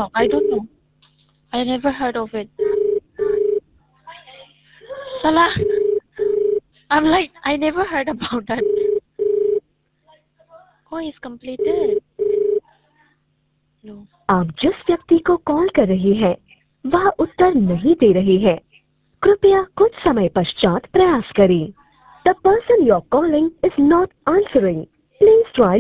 TikTok. I don't know. I never heard of it. Salah. I'm like, I never heard about that. Oh, it's completed. No. आप जिस व्यक्ति को call कर रही हैं, वह उत्तर नहीं दे रही है। कृपया कुछ समय पश्चात प्रयास करें। The person you're calling is not answering. Please try